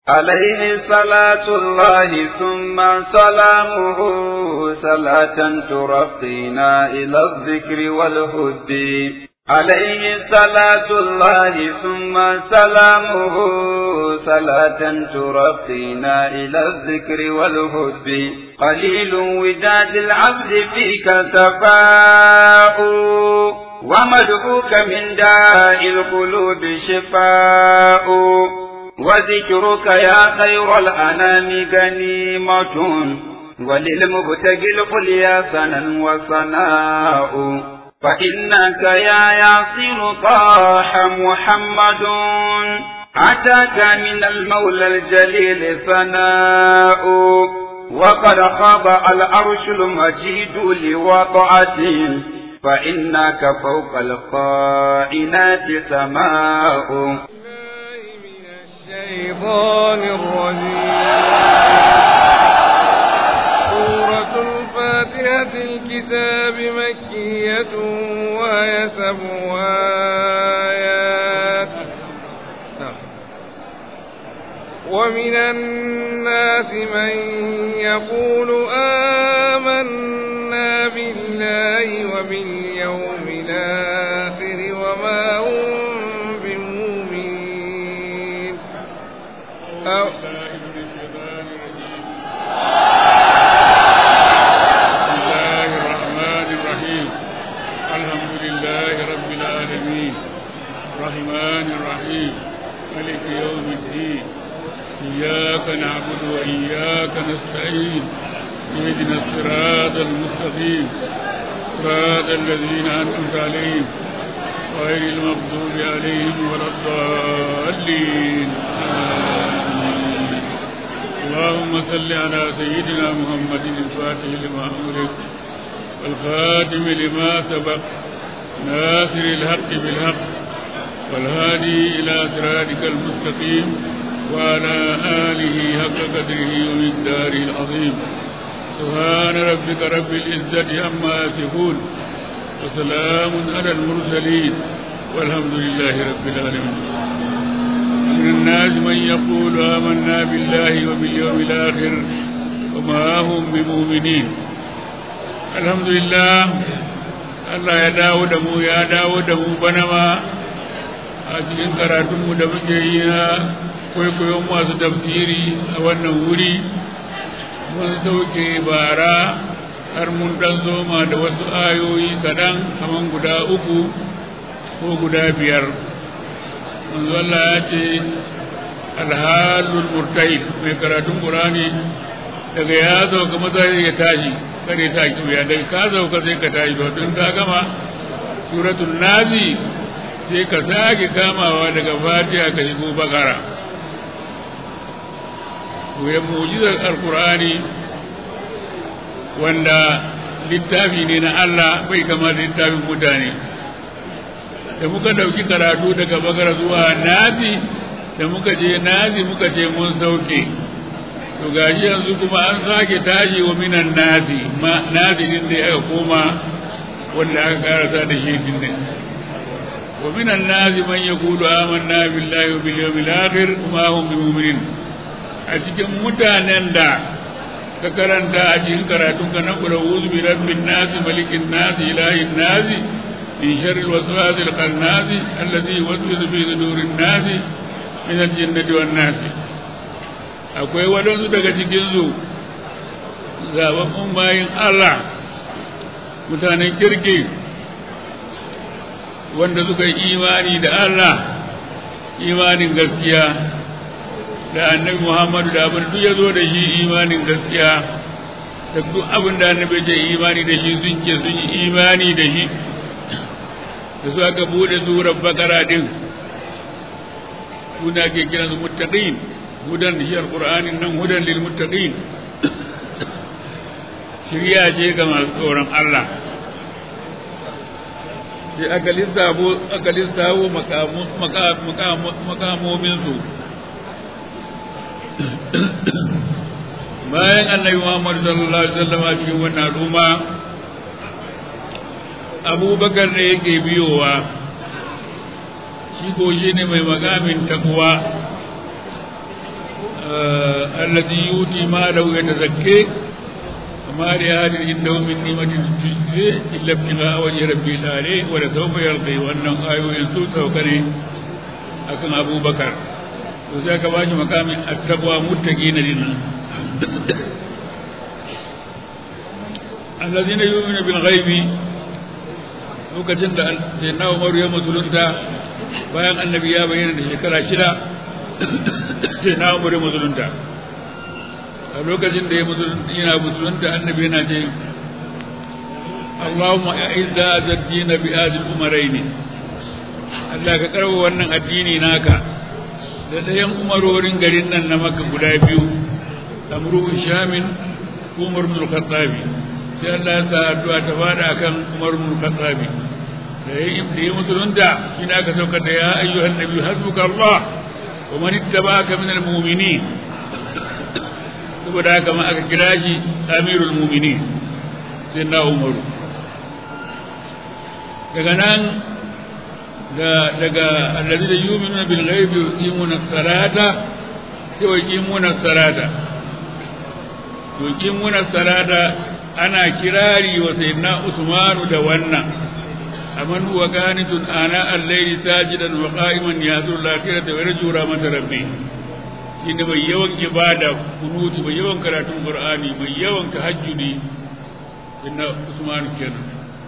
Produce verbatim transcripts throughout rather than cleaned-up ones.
عليه صلاة الله ثم سلامه صلاة ترقينا إلى الذكر والهد عليه صلاة الله ثم سلامه صلاة ترقينا إلى الذكر والهد قليل وداد العبد فيك سفاء ومدعوك من داء القلوب شفاء وذكرك يا خير الأنام غنيمة وللمبتغي القليا سنا وصناء فإنك يا ياسر طاح محمد أتاك من المولى الجليل ثناء وقد خاب العرش المجيد لوضعته فإنك فوق القائنات سماء الشيطان الرجيم سورة الفاتحة الكتاب مكية وهي سبع آيات ومن الناس من يقول آمنا بالله وباليوم الآخر وما هم بمؤمنين أو بسم الله الرحمن الرحيم الحمد لله رب العالمين الرحمن الرحيم مالك يوم الدين إياك نعبد وإياك نستعين اهدنا الصراط المستقيم صراط الذين أنعمت عليهم غير المغضوب عليهم ولا الضالين آمين. اللهم صل على سيدنا محمد الفاتح لما أمرك والخاتم لما سبق ناصر الحق بالحق والهادي إلى صراطك المستقيم وعلى آله حق قدره ومقداره العظيم سبحان ربك رب العزة عما يصفون وسلام على المرسلين والحمد لله رب العالمين. من الناس من يقول آمنا بالله وباليوم الآخر وما هم بمؤمنين. الحمد لله Allah ya dawo da mu ya dawo da mu bana ma a cikin karatunmu da muke yi na kwaikwayon masu tafsiri a wannan wuri mun sauke bara har mun dan zoma da wasu ayoyi kaɗan kaman guda uku ko guda biyar. manzo Allah ya ce alhalul murtahid mai karatun Qur'ani daga ya sauka maza ya tashi kare ta kiya daga ka sauka sai ka tashi don ka gama suratul nazi sai ka sake kamawa daga fatiha ka shigo bakara. Wuyan mu'jizar alqur'ani wanda littafi ne na Allah bai kama da littafin mutane. Da muka dauki karatu daga bakara zuwa nazi da muka je nazi muka ce mun sauke to gashi yanzu kuma an sake tashi wa minan nazi ma nazi din da aka koma wanda aka karasa da shi din ne. wa minan nazi man yaqulu amanna billahi wa bil yawmil akhir wa hum bimu'minin. A cikin mutanen da ka karanta a cikin karatun ka na kula wuzu bi rabbin nasi malikin nasi ilahin nasi min sharri alwaswasi alkhannazi alladhi yuwaswisu fi sudurin nasi min aljinnati wan nasi. akwai wadansu daga cikin su zababbun bayin Allah mutanen kirki wanda suka yi imani da Allah imanin gaskiya da annabi Muhammadu da abin duk ya zo da shi imanin gaskiya da duk abin da annabi ce imani da shi sun ce sun yi imani da shi da su aka bude surar bakara din suna ke kiransu muttaqin hudan da shi alqur'anin nan hudan lil muttaqin shirya ce ga masu tsoron Allah. sai aka lissafo aka lissafo makamominsu bayan annabi Muhammad sallallahu alaihi wasallam a cikin wannan al'umma Abubakar ne yake biyowa shi ko shi ne mai makamin takwa الذي يؤتي ماله يتزكي وما لأحد عنده من نعمة تجزي إلا ابتغاء وجه ربه الأعلى ولسوف يرضي وأنه آية ينسوس وكني أكن أبو بكر وذاك باش مقام التقوى متقين لنا الذين يؤمنون بالغيب lokacin da sayyidina Umar ya musulunta bayan annabi ya bayyana da shekara shida sayyidina Umar ya musulunta a lokacin da ya musulunta yana musulunta annabi yana ce Allahumma a'izza ad-din bi hadhihi al-umarayn Allah ka karbo wannan addini naka da dayan umarorin garin nan na Makka guda biyu Amru Shamin Umar ibn al-Khattab sai Allah ya sa addu'a ta fada akan Umar ibn al-Khattab da yayi musulunta shi ne aka saukar da ya ayyuhan nabi hasbuka Allah wa man ittaba'aka min al-mu'minin saboda haka ma aka kira shi amirul mu'minin sai na Umar daga nan da daga alladhi yu'minuna bil ghaibi wa yuqimuna as-salata sai wa yuqimuna as-salata yuqimuna as-salata ana kirari wa sayyidina Usmanu da wannan aman huwa qanitun ana al-layli sajidan wa qa'iman yahzuru al-akhirata wa yarju rahmatar rabbi shine mai yawan ibada kunuti mai yawan karatun qur'ani mai yawan tahajjudi sayyidina Usmanu kenan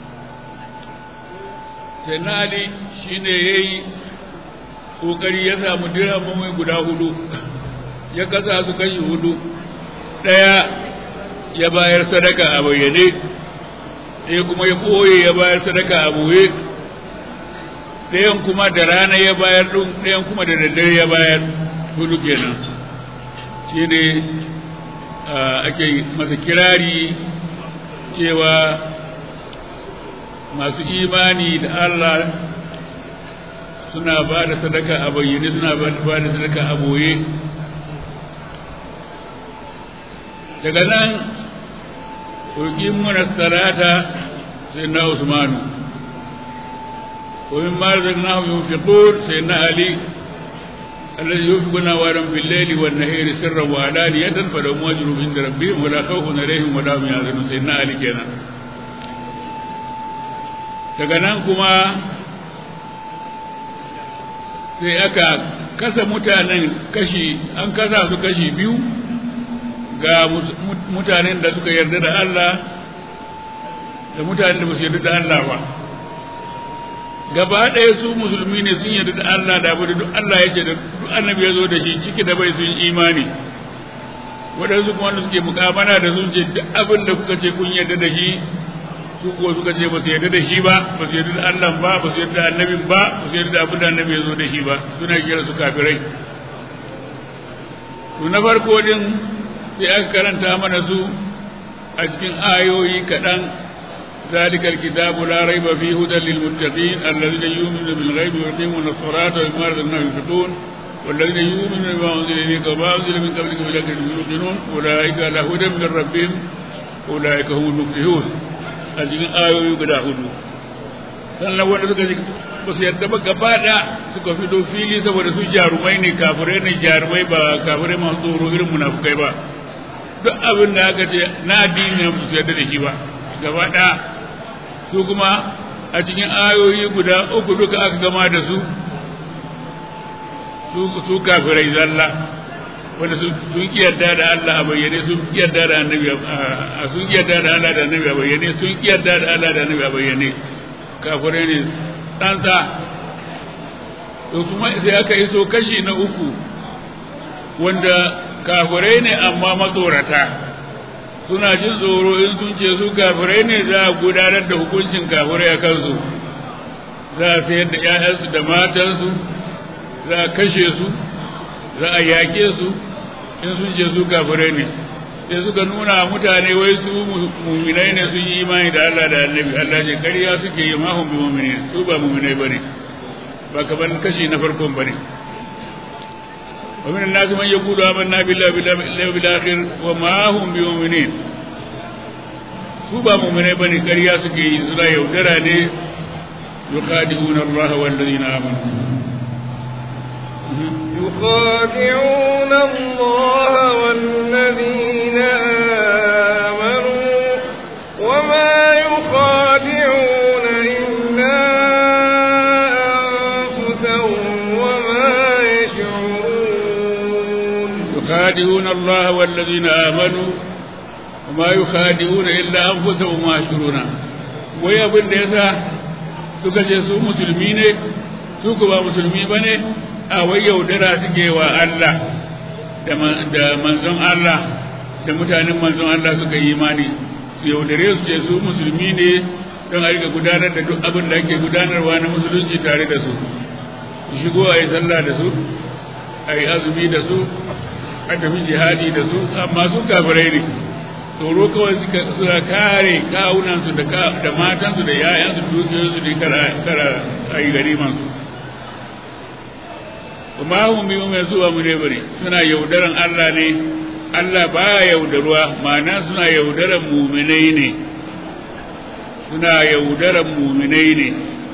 sayyidina Ali shine yayi kokari ya samu dirhamai guda hudu ya kasa su kai hudu daya ya bayar sadaka a bayyane ɗaya kuma ya ɓoye ya bayar sadaka a ɓoye ɗayan kuma da rana ya bayar ɗin ɗayan kuma da daddare ya bayar hudu kenan shi ne ake masa kirari cewa masu imani da Allah suna ba da sadaka a bayyane suna ba da sadaka a ɓoye daga nan yuqimuna as-salata sayyidina Usman wa mimma razaqnahum yunfiqun sayyidina Ali alladhi yunfiquna waran bil-layli wan-nahari sirran wa alaniyatan falahum ajrun 'inda rabbihim wa la khawfun 'alayhim wa la hum yahzanun sayyidina Ali kenan daga nan kuma sai aka kasa mutanen kashi an kasa su kashi biyu ga mutanen da suka yarda da Allah da mutanen da ba su yarda da Allah ba gaba ɗaya su musulmi ne sun yarda da Allah da abu da duk Allah ya ce da duk annabi ya zo da shi ciki da bai sun imani waɗansu kuma wanda suke mukamana da sun ce duk abin da kuka ce kun yarda da shi su kuwa suka ce ba su yarda da shi ba ba su yarda da Allah ba ba su yarda da annabin ba ba su yarda da abin da annabi ya zo da shi ba suna kira su kafirai to na farko din sai aka karanta mana su a cikin ayoyi kaɗan zalikal kitabu la raiba fi hudan lil muttaqin alladhina yu'minuna bil ghaibi wa yuqimuna as-salata wa mimma razaqnahum yunfiqun والذين يؤمنون بما أنزل إليك وما أنزل من قبلك بالآخرة يوقنون أولئك على هدى من ربهم أولئك هم المفلحون أجل آية guda hudu sannan wanda suka ji ba su yadda ba gaba da suka fito fili saboda su jarumai ne kafirai ne jarumai ba kafirai masu tsoro irin munafukai ba duk abin da aka ce na addini ne su yadda da shi ba gaba da su kuma a cikin ayoyi guda uku duka aka gama da su su kafirai zalla wanda sun kiyarda da Allah a bayyane sun kiyarda da annabi a sun kiyarda da Allah da annabi a bayyane sun kiyarda da Allah da annabi a bayyane kafirai ne tsantsa to kuma sai aka iso kashi na uku wanda kafirai ne amma matsorata suna jin tsoro in sun ce su kafirai ne za a gudanar da hukuncin kafirai a kansu za a sayar da 'ya'yansu da matansu za a kashe su za a yaƙe su in sun ce su kafirai ne sai suka nuna mutane wai su muminai ne sun yi imani da Allah da annabi Allah ce ƙarya suke yi mahun bi mumini su ba muminai bane ba kamar kashi na farkon bane wa min an-nas man yaqulu amanna billahi billahi bil akhir wa ma hum bi mu'minin su ba muminai bane ƙarya suke yi suna yaudara ne yukhadi'una Allah wal ladina amanu يخادعون الله والذين آمنوا وما يخادعون إلا أنفسهم وما يشعرون يخادعون الله والذين آمنوا وما يخادعون إلا أنفسهم وما يشعرون ويا ابن ديسا suka ce su musulmi ne su ba musulmi ba ne a wai yaudara suke wa Allah da manzon Allah da mutanen manzon Allah suka yi imani su yaudare su ce su musulmi ne don a rika gudanar da duk abin da ake gudanarwa na musulunci tare da su su shigo a yi sallah da su a yi azumi da su a tafi jihadi da su amma su kafirai ne tsoro kawai suna kare kawunansu da matansu da yayansu dukiyoyinsu da kara a yi garimansu kuma hun bi mai zuwa mu ne bari suna yaudaran Allah ne Allah ba yaudaruwa ma'ana suna yaudaran muminai ne suna yaudaran muminai ne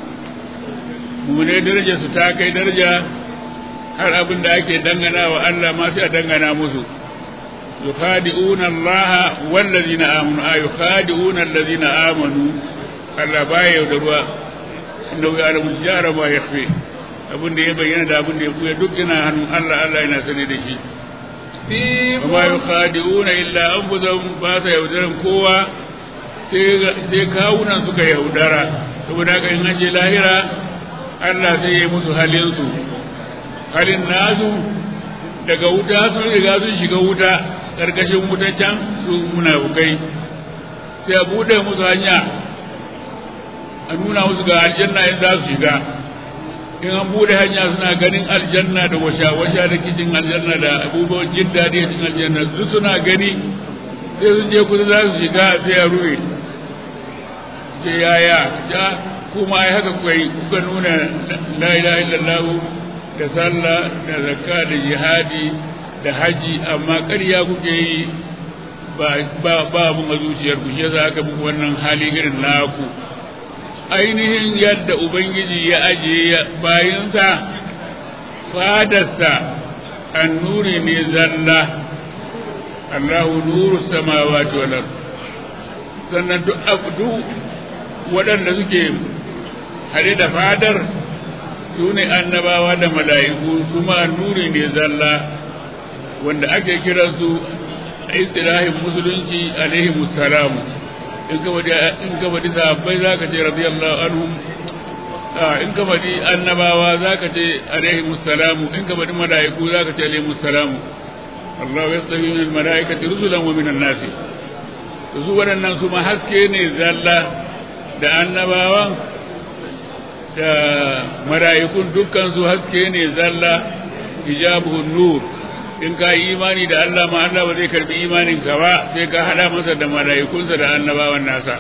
muminai daraja su ta kai daraja har abin da ake dangana wa Allah ma sai a dangana musu يخادعون الله والذين آمنوا آه يخادعون الذين آمنوا الله باي يودروا إنه يعلم الجار ما يخفي abin da ya bayyana da abin da ya buya duk yana hannun Allah Allah yana sani da shi kuma yukhadi'una illa anfusahum ba sa yaudaran kowa sai sai kawunan suka yaudara saboda haka in an je lahira Allah sai ya musu halin su halin nazu daga wuta sun riga sun shiga wuta karkashin wuta can su munafukai sai a bude musu hanya a nuna musu ga aljanna in za su shiga in an bude hanya suna ganin aljanna da washa-washa da kicin aljanna da abubuwan jin daɗi a cikin aljanna su suna gani sai sun je kusa za su shiga sai a ruwe ce yaya ja kuma ai haka kwai kuka nuna la ilaha illallah da sallah da zakka da jihadi da haji amma ƙarya kuke yi ba ba ba mun a zuciyar ku shi za ka muku wannan hali irin naku ainihin yadda ubangiji ya ajiye bayansa fadarsa annuri ne zalla Allahu nuru samawati wal ard sannan duk abdu waɗanda suke hade da fadar su ne annabawa da mala'iku su ma nuri ne zalla wanda ake kiransu a istirahin musulunci alaihi musalamu in ka wadi in ka wadi sahabbai zaka ce radiyallahu anhum in ka wadi annabawa zaka ce alaihi musalamu in ka wadi malaiku zaka ce alaihi musalamu Allah yastawi min almalaikati rusulan wa min an-nas su wadannan su ma haske ne zalla da annabawan da malaikun dukkan su haske ne zalla hijabuhun nur in ka yi imani da Allah ma Allah ba zai karbi imanin ka ba sai ka hada masa da mala'ikunsa da annabawan nasa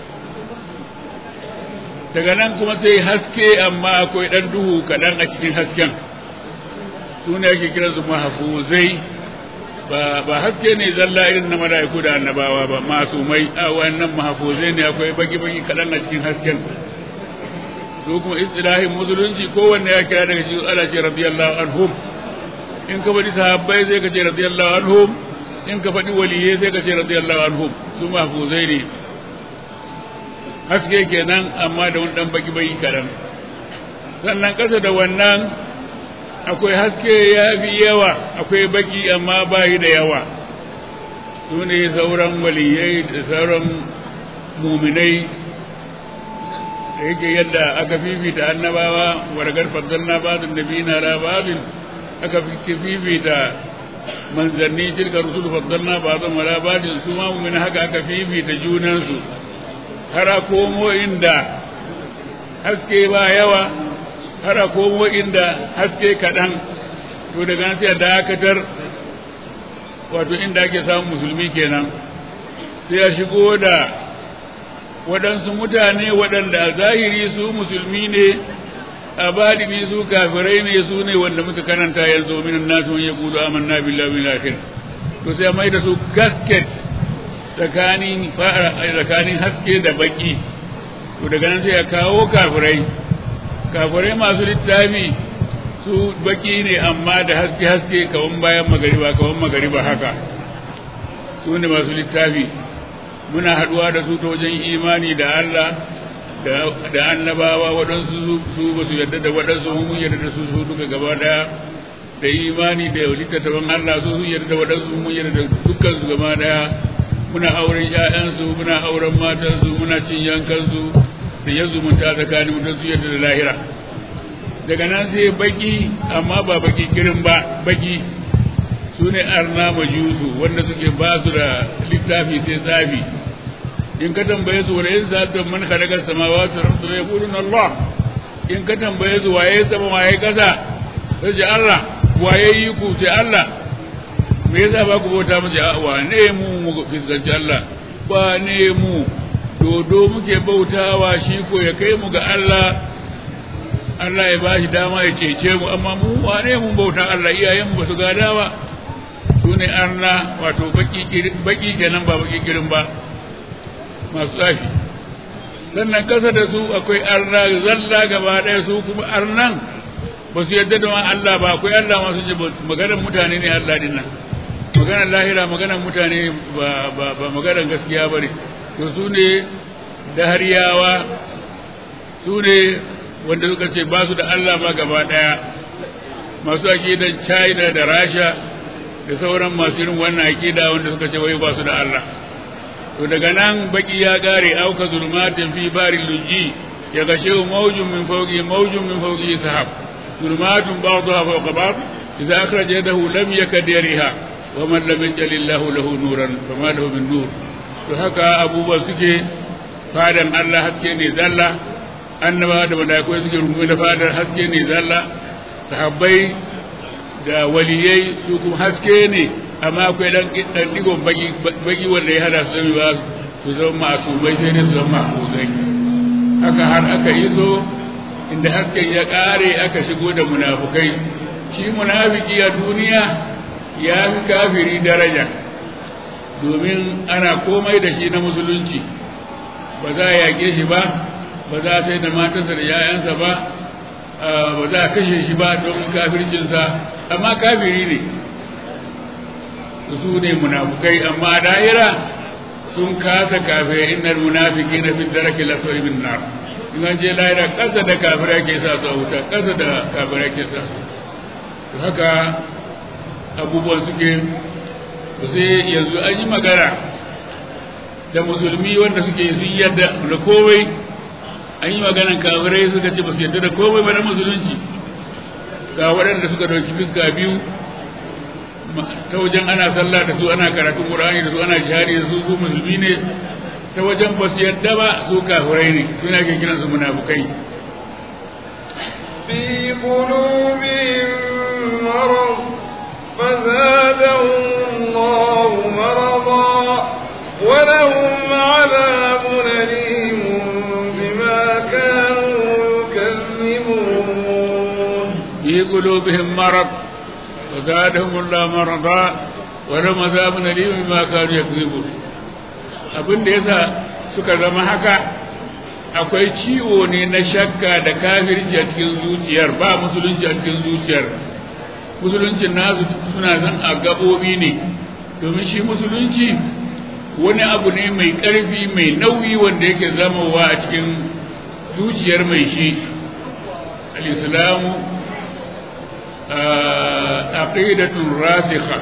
daga nan kuma sai haske amma akwai dan duhu kadan a cikin hasken sune ake kira su mahfuzai ba ba haske ne zalla irin na mala'iku da annabawa ba masumai a wannan mahfuzai ne akwai baki baki kadan a cikin hasken su kuma istilahin musulunci kowanne ya kira daga cikin Allah ce radiyallahu anhum in ka faɗi sahabbai sai ka ce radiyallahu anhum in ka faɗi waliyai sai ka ce radiyallahu anhum su mahfuzai ne haske kenan amma da wani dan baki baki kadan sannan kasa da wannan akwai haske ya fi yawa akwai baki amma bai da yawa su ne sauran waliyai da sauran muminai da yake yadda aka fifita annabawa waragar faddalna ba'dun nabiyina la ba'din aka fifita manzanni tilka rusul faddalna ba'dhum ala ba'din su ma mu'min haka aka fifita junansu har a komo inda haske ba yawa har a komo inda haske kaɗan to daga nan sai a dakatar wato inda ake samun musulmi kenan sai a shigo da waɗansu mutane waɗanda a zahiri su musulmi ne a badini su kafirai ne su ne wanda muka karanta yanzu minan nasu man yaqulu amanna billahi wal akhir to sai mai da su gasket tsakanin tsakanin haske da baki to daga nan sai ya kawo kafirai kafirai masu littafi su baki ne amma da haske-haske kawan bayan magariba kawan magariba haka su ne masu littafi muna haduwa da su ta wajen imani da Allah da annabawa waɗansu su ba su yarda da waɗansu mun yarda da su su duka gaba daya da imani da littattafan Allah su sun yarda da waɗansu mun yarda da dukkan su gaba daya muna auren ƴaƴansu muna auren matansu muna cin yankansu da yanzu mun ta tsakanin mutum su yarda da lahira daga nan sai baki amma ba baki kirin ba baki su ne arna majusu wanda suke ba su da littafi sai tsafi in ka tambaye su wani yin sa'adun man khalaqa samawati wal ardi yaqulun Allah in ka tambaye su waye sama waye kasa sai ji Allah waye yi ku sai Allah me yasa ba ku bauta mu ja wa ne mu mu fiskanci Allah ba ne mu dodo muke bautawa shi ko ya kai mu ga Allah Allah ya bashi dama ya cece mu amma mu wane mu bauta Allah iyayen mu ba su gada ba su ne arna wato baki baki kenan ba baki kirin ba masu tsafi sannan kasa da su akwai arna zalla gaba ɗaya su kuma arnan ba su yadda da Allah ba akwai Allah masu ji maganar mutane ne Allah din nan maganar lahira maganar mutane ba ba ba maganar gaskiya bane to su ne dahariyawa su ne wanda suka ce ba su da Allah ma gaba ɗaya masu aƙidan China da Rasha da sauran masu irin wannan aƙida wanda suka ce wai ba su da Allah to daga nan baki ya gare auka zulmatin fi bari luji ya gashe mawjun min fawqi mawjun min fawqi sahab zulmatun ba'daha fawqa ba'd idza akhraja yadahu lam yakad yariha wa man lam yaj'alillahu lahu nuran fama lahu min nur to haka abubuwa suke fadan Allah haske ne zalla annaba da malaikai suke rungume da fadar haske ne zalla sahabbai da waliyai su kuma haske ne amma akwai dan dan digon baki baki wanda ya hada su zama su zama masu bai sai ne su zama mahfuzai haka har aka yi so inda hasken ya kare aka shigo da munafukai shi munafiki a duniya ya fi kafiri daraja domin ana komai da shi na musulunci ba za a yaƙe shi ba ba za a sai da matarsa da yayansa ba ba za a kashe shi ba don kafircinsa amma kafiri ne su ne munafukai amma da'ira sun kasa kafirai innal munafiqina fi daraki lasfali min nar in an je da'ira kasa da kafirai ke sa su wuta kasa da kafirai ke sa su haka abubuwan suke sai yanzu an yi magana da musulmi wanda suke sun yadda da komai an yi maganan kafirai suka ce ba su yadda da komai ba na musulunci ga waɗanda suka ɗauki fuska biyu ta wajen ana sallah da su ana karatun Qur'ani da su ana jihadi da su su musulmi ne ta wajen ba su yadda ba su kafirai ne suna ke kiran su munafukai fi qulubihim marad fazadahum Allahu marada wa lahum 'adhabun alim bima kanu yukazzibun fi qulubihim marad وزادهم الله مرضا ولهم عذاب أليم بما كانوا يكذبون abin da yasa suka zama haka akwai ciwo ne na shakka da kafirci a cikin zuciyar ba musulunci a cikin zuciyar musuluncin nasu suna zan a gabobi ne domin shi musulunci wani abu ne mai ƙarfi mai nauyi wanda yake zamowa a cikin zuciyar mai shi al-islamu عقيدة راسخة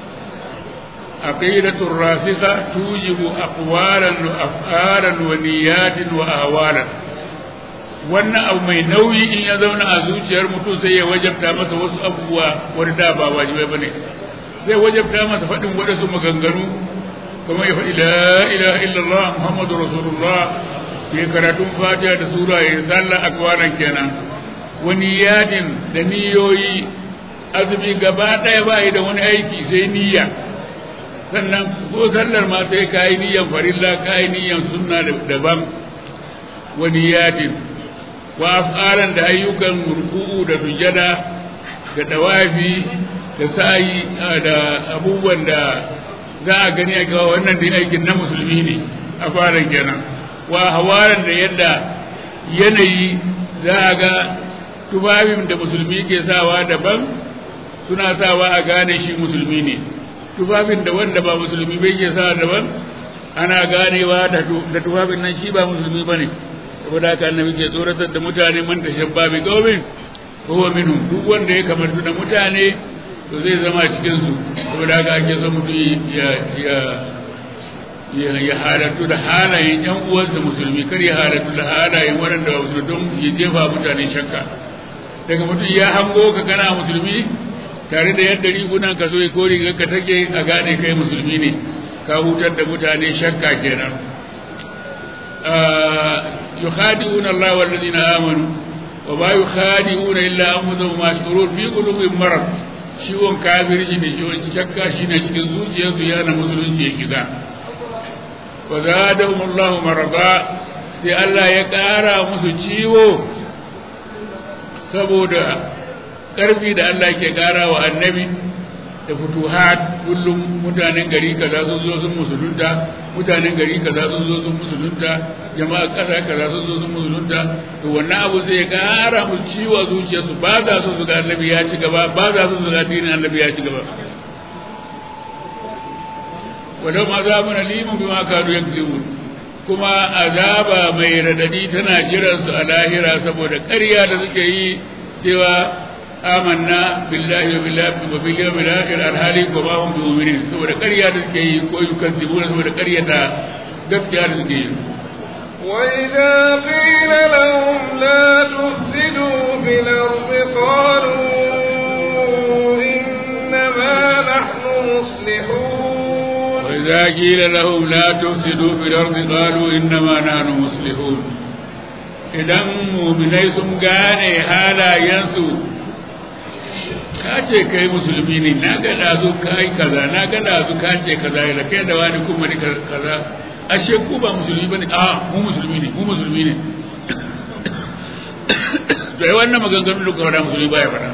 عقيدة راسخة توجب أقوالا وأفعالا ونيات وأهوالا wannan abu mai nauyi in ya zauna a zuciyar mutum sai ya wajabta masa wasu abubuwa wani da ba wajibai bane zai wajabta masa faɗin waɗansu maganganu kamar ya faɗi la ilaha illallah muhammadu rasulullah ya karatun fatiha da sura ya sallah akwaran kenan wani yadin da niyoyi azumi gaba ɗaya ba da wani aiki sai niyya sannan ko sallar ma sai ka yi niyyan farilla ka yi niyyan sunna daban wani yadin wa af'alan da ayyukan ruku'u da sujada da dawafi da sa'i da abubuwan da za a gani a gawa wannan da aikin na musulmi ne a fara kenan wa hawaran da yadda yanayi za a ga tufafin da musulmi ke sawa daban suna sawa a gane shi musulmi ne tufafin da wanda ba musulmi bai ke sawa daban ana ganewa da tufafin nan shi ba musulmi bane saboda haka annabi ke tsoratar da mutane man tashabba bi qaumin huwa minhum duk wanda ya kamantu da mutane to zai zama cikin su saboda haka ake so mutum ya ya ya halatu da halayen yan uwansa musulmi kar ya halatu da halayen waɗanda ba musulmi don ya jefa mutane shakka daga mutum ya hango ka kana musulmi tare da yadda rigunan ka zo ya kori ka take a gane kai musulmi ne ka hutar da mutane shakka kenan yukhadi'una Allah wal ladina amanu wa ma yukhadi'una illa anfusahum ma yashurun fi qulubihim marad ciwon kafirci da ciwon shakka shine cikin zuciyarsu yana musulunci ya kiga wa zadahum Allah marada sai Allah ya ƙara musu ciwo saboda ƙarfi da Allah ke ƙara wa annabi da futuhat kullum mutanen gari kaza sun zo sun musulunta mutanen gari kaza sun zo sun musulunta jama'a kaza kaza sun zo sun musulunta to wannan abu sai ya ƙara musu ciwo zuciyarsu ba za su su ga annabi ya ci gaba ba za su su ga dinin annabi ya ci gaba wadda ma za mu na liman bi ma kadu yakzibun kuma azaba mai radadi tana jiransu a lahira saboda ƙarya da suke yi cewa amanna billahi wa billahi wa bil yawmil akhir alhali wa ma hum bi'minin saboda ƙarya da suke yi ko yukazzibuna saboda ƙarya da gaskiya da suke yi wa idza qila lahum la tufsidu bil ardi qalu innama nahnu muslihun وإذا قيل لهم لا تفسدوا في الأرض قالوا إنما نحن مصلحون idan mu'minai sun gane halayensu ka ce kai musulmi ne na ga dazu kai kaza na ga dazu ka ce kaza da kai da wani kuma ne kaza ashe ku ba musulmi bane a mu musulmi ne mu musulmi ne to ai wannan maganganun da kuma musulmi baya fada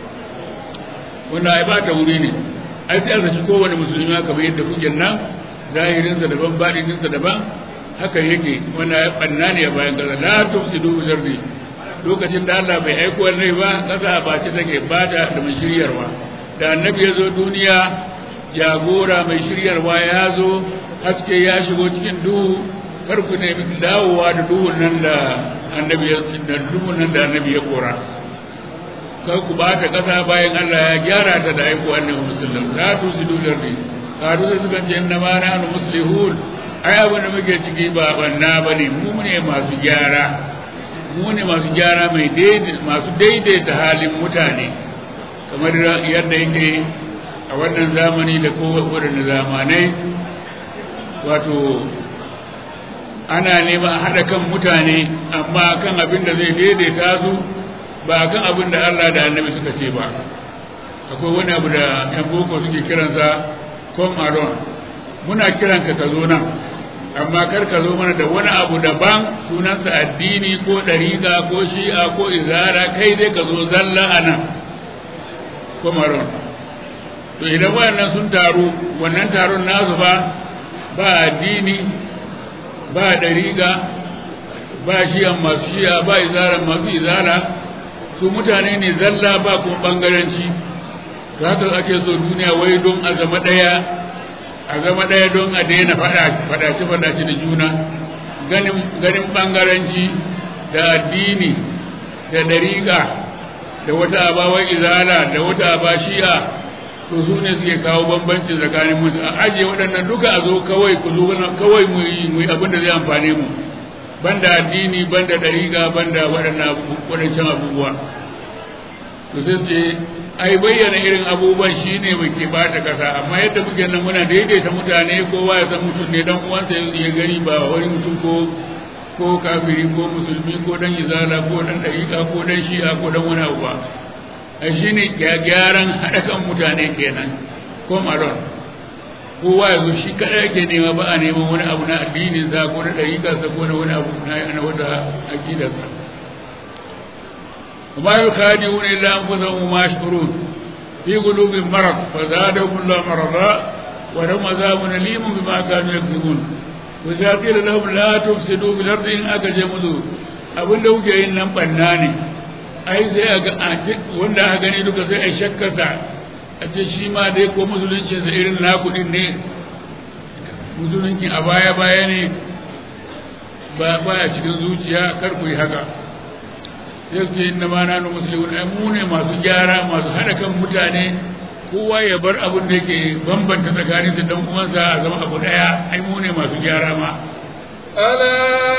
wannan ai ba ta wuri ne ai sai aka ci kowane musulmi haka bai yadda kuke nan zahirinsa daban baɗininsa daban haka yake wannan ya ɓanna ne a bayan ƙasa la tufsidu bil ardi lokacin da Allah bai aiko annabi ba ƙasa ba ce take bada da mai shiryarwa da annabi ya zo duniya jagora mai shiryarwa ya zo haske ya shigo cikin duhu kar ku nemi dawowa da duhun nan da annabi da duhun nan da annabi ya kora kai ku bata kasa bayan Allah ya gyara ta da aiko annabi musallam la tusidu lardi karu da suka ce inna ma nahnu muslihun ai abin da muke ciki ba banna bane mu ne masu gyara mu ne masu gyara mai daidai masu daidaita halin mutane kamar yadda yake a wannan zamani da kowane zamanai wato ana neman a haɗa kan mutane amma kan abin da zai daidaita su ba kan abin da Allah da annabi suka ce ba akwai wani abu da yan boko suke kiransa come around muna kiranka ka zo nan amma kar ka zo mana da wani abu daban sunansa addini ko ɗariƙa ko shi'a ko izara kai dai ka zo zalla a nan come around to idan wayannan sun taru wannan taron nasu ba ba addini ba ɗariƙa ba shi'an masu shi'a ba izara masu izara su mutane ne zalla ba kuma bangaranci to haka ake so duniya wai don a zama daya a zama daya don a daina fada fadace fadace da juna ganin ganin bangaranci da addini da dariqa da wata abawai izala da wata abashiya to su ne suke kawo bambanci tsakanin mu a aje waɗannan duka a zo kawai ku zo kawai mu yi abin da zai amfane mu banda addini banda dariƙa banda waɗannan waɗancan abubuwa to sai ce ai bayyana irin abubuwan shine muke bata kasa amma yadda muke nan muna daidaita mutane kowa ya san mutum ne dan uwansa ya gari ba wani mutum ko ko kafiri ko musulmi ko dan izala ko dan dariƙa ko dan shi'a ko dan wani abu ba ai shine gyaran haɗa kan mutane kenan ko maron kowa ya zo shi kada yake nema ba a neman wani abu na addinin sa ko na dariƙarsa ko na wani abu na wata aqidarsa وما يخادعون إلا أنفسهم وما يشعرون في قلوبهم مرض فزادهم الله مرضا ولهم عذاب أليم بما كانوا يكذبون وإذا قيل لهم لا تفسدوا في الأرض إن أكجمدوا abin da kuke yin nan banna ne ai sai ga wanda aka gani duka sai ai shakkarsa a ce shi ma dai ko musuluncinsa irin naku din ne musuluncin a baya baya ne ba baya cikin zuciya kar ku yi haka yau ce inna ma nanu muslimun ai mu ne masu gyara masu hada kan mutane kowa ya bar abin da yake bambanta tsakanin su dan uwansa a zama abu daya ai mu ne masu gyara ma ala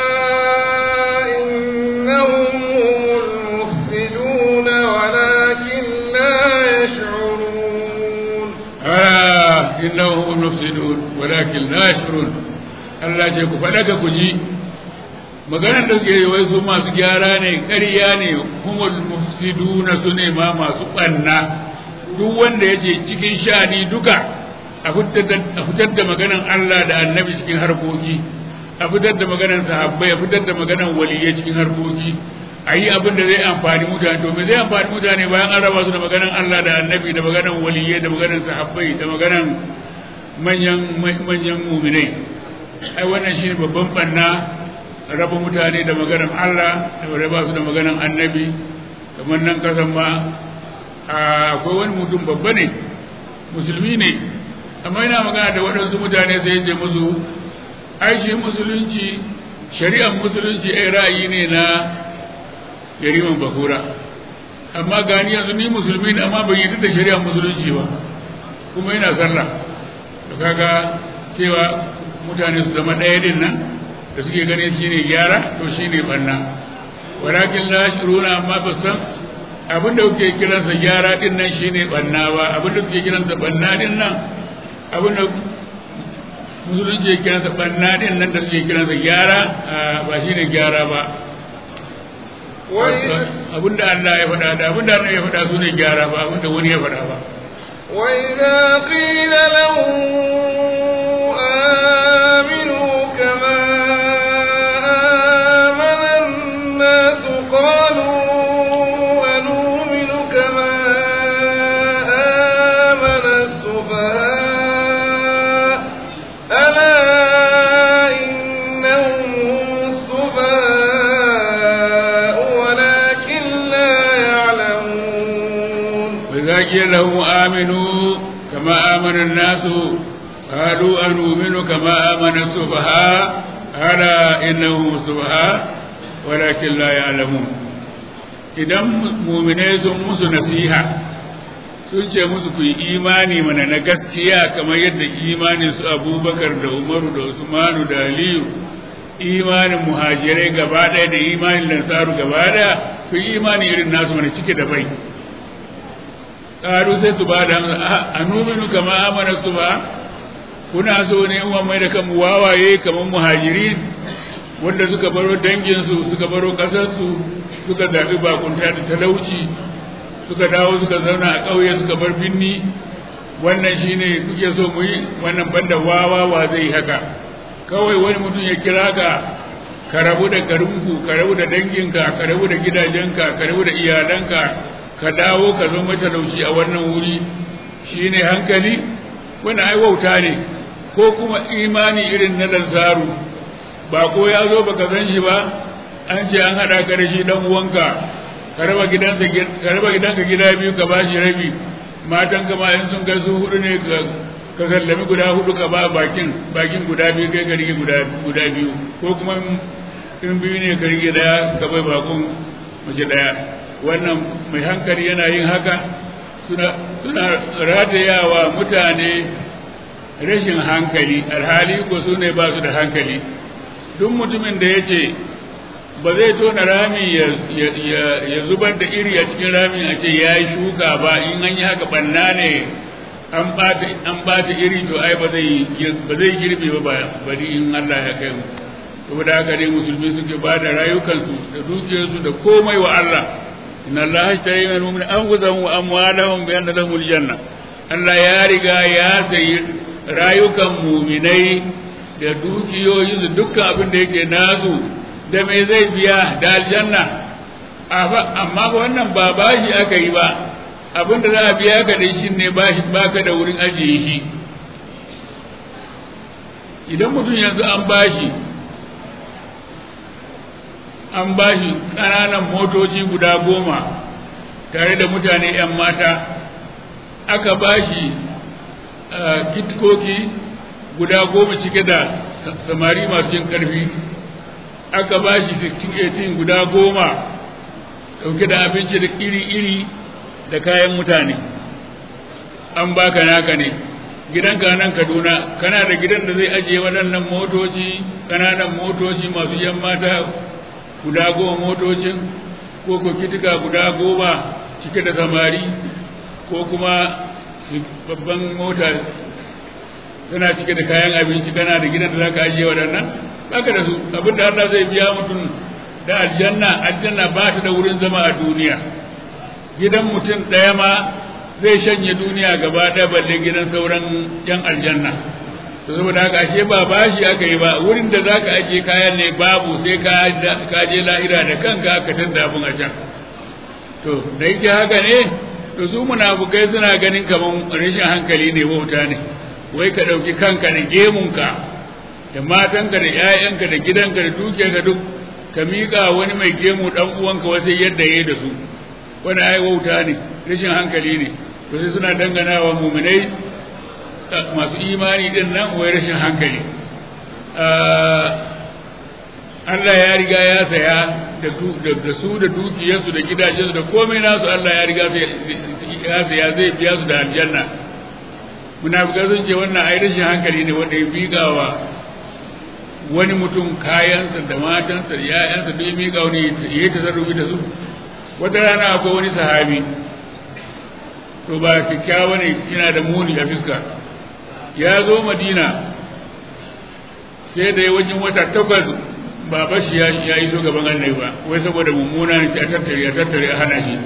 innahum humul mufsiduna walakin la yash'urun ala innahum humul mufsidun walakin la yash'urun Allah ce ku faɗa ka ku ji maganar da suke wai su masu gyara ne ƙarya ne humul mufsiduna su ne ma masu ɓanna duk wanda ya ce cikin sha'ani duka a fitar da maganar Allah da annabi cikin harkoki a fitar da maganar sahabbai a fitar da maganar waliyai cikin harkoki a yi abin da zai amfani mutane to me zai amfani mutane bayan an raba su da maganar Allah da annabi da maganar waliyai da maganar sahabbai da maganar manyan manyan mu'minai ai wannan shine babban banna raba mutane da maganar Allah da raba su da maganar annabi kamar nan kasan ma akwai wani mutum babba ne musulmi ne amma yana magana da waɗansu mutane sai ya ce musu ai shi musulunci shari'ar musulunci ai ra'ayi ne na yariman bakura amma gani yanzu ni musulmi ne amma ban yi da shari'ar musulunci ba kuma yana sallah to kaga cewa mutane su zama ɗaya din nan da suke ganin shine gyara to shine banna walakin la shuruna amma ba san abinda kuke kiransa gyara din nan shine banna ba abinda suke kiransa banna din nan abinda musulunci ke kiransa banna din nan da suke kiransa gyara ba shine gyara ba abinda Allah ya faɗa da abinda Allah ya faɗa sune gyara ba abinda wani ya faɗa ba wa idza qila lahum aminu kama amana an-nas qalu قيل لهم آمنوا كما آمن الناس قالوا أنؤمن كما آمن السفهاء ألا إنهم السفهاء ولكن لا يعلمون idan mu'minai sun musu nasiha sun ce musu ku yi imani mana na gaskiya kamar yadda imanin su Abubakar da Umaru da Usmanu da Aliyu imanin muhajirai gaba ɗaya da imanin lansaru gaba ɗaya ku yi imani irin nasu mana cike da bai ƙaru sai su ba da a numinu kama amana su ba kuna so ne in mai da kanmu wawaye kamar muhajirin wanda suka baro danginsu suka baro ƙasarsu suka zaɓi bakunta da talauci suka dawo suka zauna a ƙauye suka bar binni wannan shine kuke so mu yi wannan banda wawa wa zai haka kawai wani mutum ya kira ka ka rabu da garinku ka rabu da danginka ka rabu da gidajenka ka rabu da iyalanka ka dawo ka zama talauci a wannan wuri shine hankali wani ai wauta ne ko kuma imani irin na lanzaru ba ko ya zo baka san shi ba an ce an hada ka da shi dan uwanka ka raba gidanka ka raba gidanka gida biyu ka ba shi rabi matan ka ma in sun kai su hudu ne ka ka sallami guda hudu ka ba bakin bakin guda biyu kai ka rige guda guda biyu ko kuma in biyu ne ka rige daya ka bai bakon mace daya wannan mai hankali yana yin haka suna suna ratayawa mutane rashin hankali alhali ko su ne ba su da hankali duk mutumin da ya ce ba zai tona rami ya zubar da iri a cikin ramin a ce ya yi shuka ba in an yi haka banna ne an bata iri to ai ba zai girbe ba bari in Allah ya kai mu saboda haka dai musulmi suke ba da rayukansu da dukiyarsu da komai wa Allah inna Allah ashtari min mu'minin anfusahum wa amwalahum bi anna lahumul janna Allah ya riga ya sayi rayukan mu'minai da dukiyoyin da dukkan abin da yake nasu da me zai biya da aljanna amma wannan ba bashi aka yi ba abin da za a biya ka da shi ne bashi baka da wurin ajiye shi idan mutum yanzu an bashi an bashi ƙananan motoci guda goma tare da mutane ‘yan mata aka ba shi kitkoki guda goma cike da samari masu yin ƙarfi aka ba shi sittin eighteen guda goma ɗauke da abinci da iri-iri da kayan mutane an baka naka ne gidanka nan Kaduna kana da gidan da zai ajiye waɗannan motoci ƙananan motoci masu yan mata guda goma motocin ko ko kitika guda goma cike da samari ko kuma babban mota tana cike da kayan abinci kana da gidan da za ka ajiye waɗannan baka da su abinda Allah zai biya mutum da aljanna aljanna ba ta da wurin zama a duniya gidan mutum ɗaya ma zai shanye duniya gaba ɗaya balle gidan sauran yan aljanna to saboda haka ashe ba bashi aka yi ba wurin da zaka ajiye kayan ne babu sai ka ka je lahira da kanka ka tada abun a can to da yake haka ne to su munafukai suna ganin kaman rashin hankali ne wauta ne wai ka ɗauki kanka da gemunka da matanka da ƴaƴanka da gidanka da dukiyarka duk ka miƙa wani mai gemu ɗan uwanka wasu yadda ya yi da su wani ai wauta ne rashin hankali ne to sai suna dangana wa muminai masu imani din nan wai rashin hankali Allah ya riga ya saya da su da dukiyarsu da gidajensu da komai nasu Allah ya riga ya saya zai biya su da aljanna munafikai sun ce wannan ai rashin hankali ne wanda ya miƙa wa wani mutum kayansa da matansa da ‘ya'yansa da ya miƙa wani ya yi tasarrufi da su wata rana akwai wani sahabi to ba kyakkyawa ne yana da muni a fiska ya zo madina sai da ya wajen wata takwas ba bashi ya yi so gaban annai ba wai saboda mummuna ne a tattare a tattare a hana shi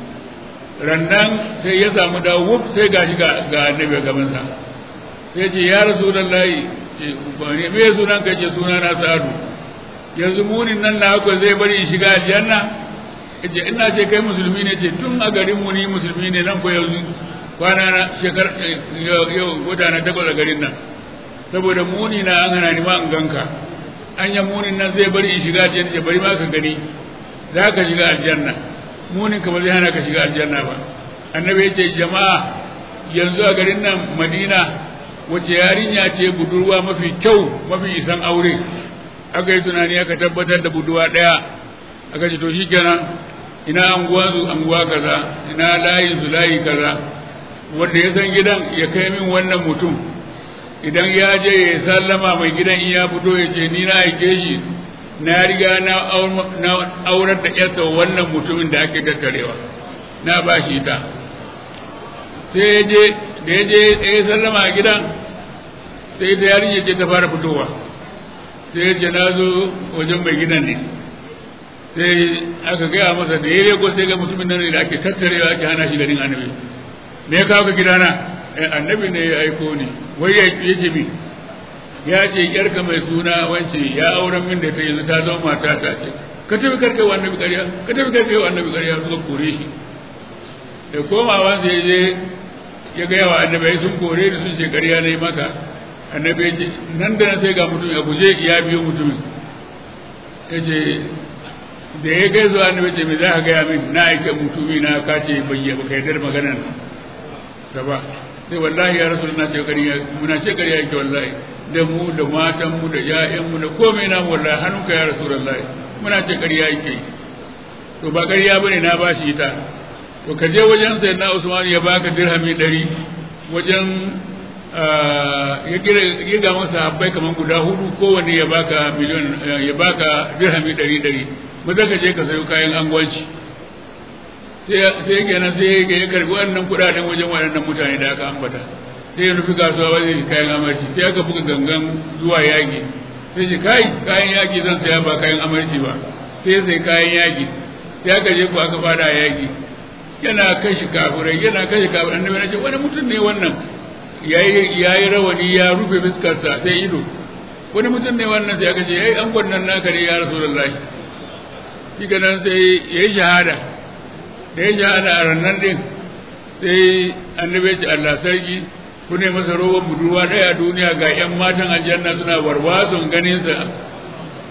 rannan sai ya samu dawo wuf sai ga shi ga annabi a gabansa sai ce ya rasu da layi ce ne me sunan ka ce suna na sa'adu yanzu munin nan na haka zai bari in shiga aljanna ce ina ce kai musulmi ne ce tun a garin mu ni musulmi ne nan ko yanzu kwana na shekar yau wata na takwas a garin nan saboda muni na an hana ni ma in ganka an yi munin nan zai bari in shiga aljanna ce bari ma ka gani za ka shiga aljanna munin ka ba zai hana ka shiga aljanna ba annabi ya ce jama'a yanzu a garin nan madina wace yarinya ce budurwa mafi kyau mafi isan aure aka yi tunani aka tabbatar da budurwa ɗaya aka ce to shi kenan ina anguwa su anguwa kaza ina layin su layi kaza wanda ya san gidan ya kai min wannan mutum idan ya je ya sallama mai gidan in ya fito ya ce ni na aike shi na riga na aurar da yarsa wannan mutumin da ake tattarewa na ba shi ta sai ya je da ya je ya sallama a gidan sai ta yarinya ce ta fara fitowa sai ya ce na zo wajen mai gidan ne sai aka gaya masa da ya ko sai ga mutumin nan da ake tattarewa ake hana shi garin annabi me ya kawo ka gidana annabi ne ya aiko ni wai ya ce mi ya ce yarka mai suna wance ya auren min da ta yanzu ta zama mata ta ce ka tafi karkai wa annabi ƙarya ka tafi karkai wa annabi ƙarya suka kore shi da komawa sai je ya gaya wa annabi sun kore da sun ce ƙarya ne maka annabi ya ce nan da nan sai ga mutum ya guje ya biyo mutumin ya ce da ya gaisuwa annabi ce me za ka gaya min na aike mutumi na ka ce bayyana baka yardar maganar sa ba sai wallahi ya rasu na ce ƙarya muna ce ƙarya yake wallahi da mu da matan mu da ƴaƴan mu da komai na wallahi hannunka ya rasu wallahi muna ce ƙarya yake to ba ƙarya bane na ba shi ita to ka je wajen sai na Usman ya baka dirhami ɗari wajen ya kira ya ga masa habbai kaman guda hudu kowanne ya baka miliyon ya baka dirhami ɗari ɗari maza ka je ka sayo kayan angwanci sai kenan sai ya karbi wannan kudaden wajen waɗannan mutane da aka ambata sai ya nufi kasuwa wajen kayan amarci sai aka buga gangan zuwa yaƙi sai ce kai kayan yaƙi zan saya ba kayan amarci ba sai sai kayan yaƙi sai aka je ku aka fada yaƙi yana kashi kafirai yana kashi kafirai annabi na ce wani mutum ne wannan yayi yayi rawani ya rufe fuskarsa sai ido wani mutum ne wannan sai aka ce yayi an gwannan naka ne ya rasulullahi shi nan sai yayi shahada da ya shahada a rannan din sai annabi ya ce Allah sarki ku ne masa roban budurwa ɗaya a duniya ga ƴan matan aljanna suna warwason ganin sa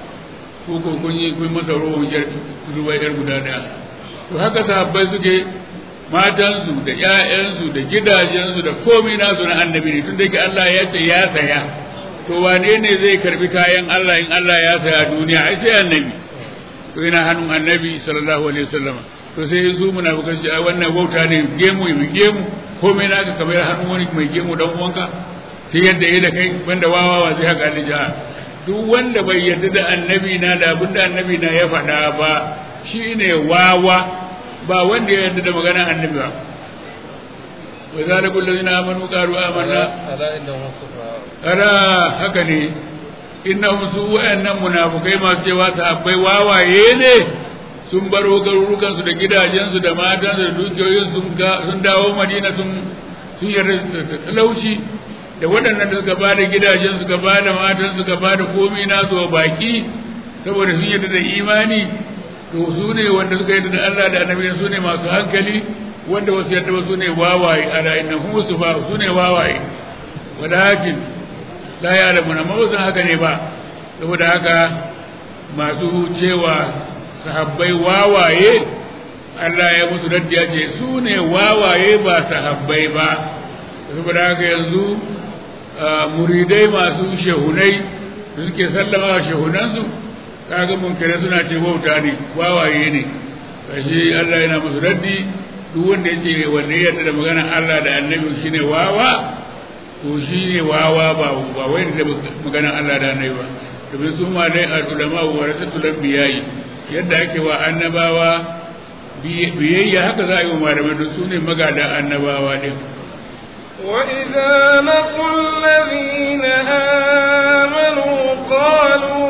ko ko kun yi kun masa roban budurwa ƴar guda ɗaya to haka sahabbai suke matansu da ƴaƴansu da gidajensu da komai nasu na annabi ne tun da yake Allah ya ce ya saya to wane ne zai karbi kayan Allah in Allah ya saya duniya ai sai annabi to ina hannun annabi sallallahu alaihi wasallam to sai su munafikan su wannan wauta ne gemu mai gemu komai naka kamar hannun wani mai gemu dan uwanka sai yadda yayi da kai banda wawawa zai haka alija duk wanda bai yarda da annabi na da abinda annabi na ya faɗa ba shine wawa ba wanda ya yarda da magana annabi ba wa zalika allazina amanu qalu amanna ala innahum sufa ara haka ne innahum su wa'annan munafikai masu cewa sahabbai wawaye ne sun baro garurukan su da gidajen su da matan da dukiyoyin sun sun dawo Madina sun sun yarda da talauci da waɗannan da suka bada gidajen suka bada matan suka bada komai nasu wa baki saboda sun yarda da imani to su ne wanda suka yarda da Allah da annabi su ne masu hankali wanda wasu yarda ba su ne wawaye ala innahum sufa su ne wawaye walakin la ya'lamuna ma wasu haka ne ba saboda haka masu cewa sahabbai wawaye Allah ya musu raddiya ce su ne wawaye ba sahabbai ba saboda haka yanzu muridai masu shehunai da suke sallama shehunansu kaga munkare suna ce wauta ne wawaye ne kashi Allah yana musu raddi duk wanda yake wanda ya yarda da maganar Allah da annabi shine wawa to shine wawa ba ba wai da maganar Allah da annabi ba domin su ma dai al-ulama wa warasatul anbiya'i yadda ake wa annabawa biyayya haka za a yi wa malamai da su ne magada annabawa din وإذا لقوا الذين آمنوا قالوا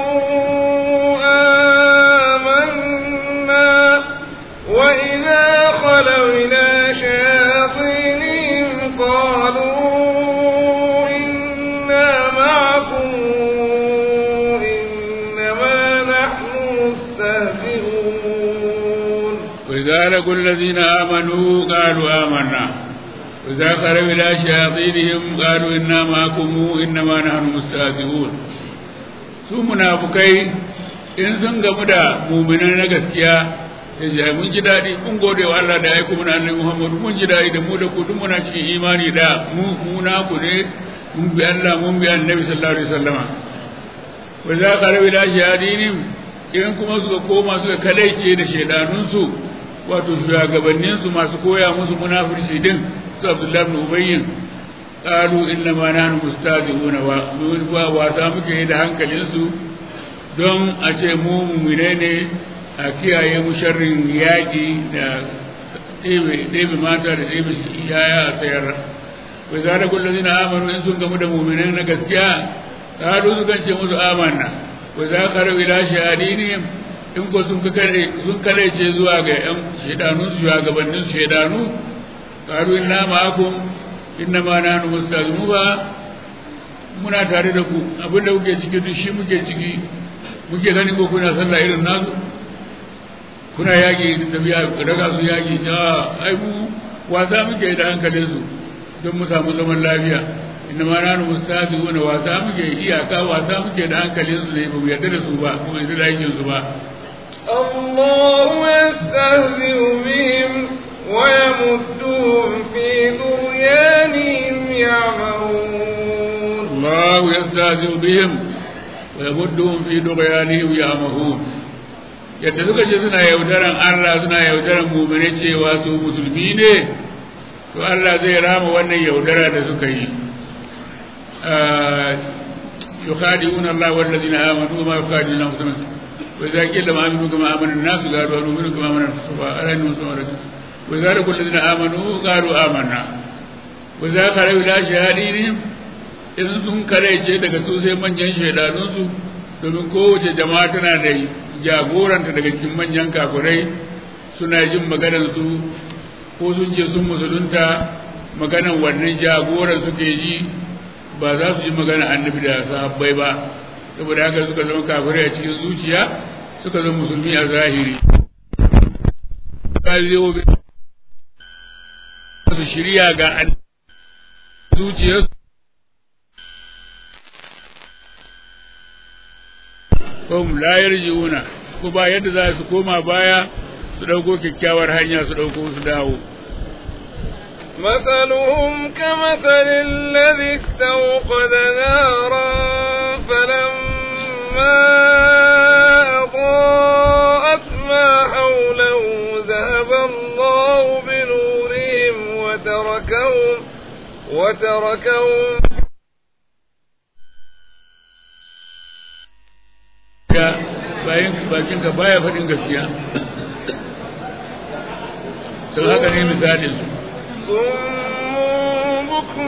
آمنا وإذا خلوا إلى شياطينهم قالوا إنا معكم إنما نحن مستهزئون وإذا لقوا الذين آمنوا قالوا آمنا وإذا خلوا إلى شياطينهم قالوا إنا معكم إنما نحن مستهزئون su munafukai in sun gamu da mu'minan na gaskiya sai mun ji dadi mun gode wa Allah da ya aika mana annabi Muhammad mun ji dadi da mu da ku duk muna cikin imani da mu mu na ku ne mun bi Allah mun bi annabi sallallahu alaihi wasallama wa za khalaw ila shayadinihim in kuma suka koma suka kadaice da shedanun su wato shugabannin su masu koya musu munafirci din su Abdullah ibn Ubay qalu inna ma nahnu mustahzi'una wa wa wasa muke da hankalin su don a ce mu mu'mine ne a kiyaye mu sharrin yaƙi da ɗebe mata da ɗebe yaya a sayar wai za da kullum zina amanu in sun gamu da mu'minai na gaskiya ƙaru su kan ce musu amanna wai za ka rabu ila shahadini in ko sun kare ce zuwa ga ‘yan shaidanun su shugabannin shaidanu ƙaru inna ma'akum inna ma na hannu mustazimu ba muna tare da ku abinda kuke ciki duk shi muke ciki muke gani ko kuna sallah irin nasu kuna yaƙi da biya daga su yaƙi ta ai mu wasa muke da hankalin su don mu samu zaman lafiya inna ma na hannu mustazimu na wasa muke iyaka wasa muke da hankalin su ne ba mu yarda da su ba kuma yarda da aikin su ba الله يستهزئ بهم ويمدهم في طغيانهم يعمهون الله يستهزئ بهم ويمدهم في طغيانهم يعمهون yadda suka ce suna yaudaran Allah suna yaudaran mu'mini cewa su musulmi ne to Allah zai rama wannan yaudara da suka yi yukhadi'una Allah wal ladina amanu ma yukhadi'una anfusahum وإذا قيل لهم آمنوا كما آمن الناس قالوا نؤمن كما آمن السفهاء ألا إنهم سمعوا وإذا لقوا الذين آمنوا قالوا آمنا وإذا خلوا إلى شهاديهم in sun karaice daga su sai manyan shaidanunsu domin kowace jama'a tana da jagoranta daga cikin manyan kafirai suna jin maganarsu ko sun ce sun musulunta maganar wannan jagoran suke ji ba za su ji maganar annabi da sahabbai ba saboda haka suka zama kafirai a cikin zuciya suka zama musulmi a zahiri su shirya ga zuciyarsu kawai la yarjiuna ko ba yadda za su koma baya su dauko kyakkyawar hanya su dauko su dawo مثلهم كمثل الذي استوقد نارا فلما أضاءت ما حوله ذهب الله بنورهم وتركهم وتركهم bakin ka baya faɗin gaskiya sun haka ne misalin su صم بكم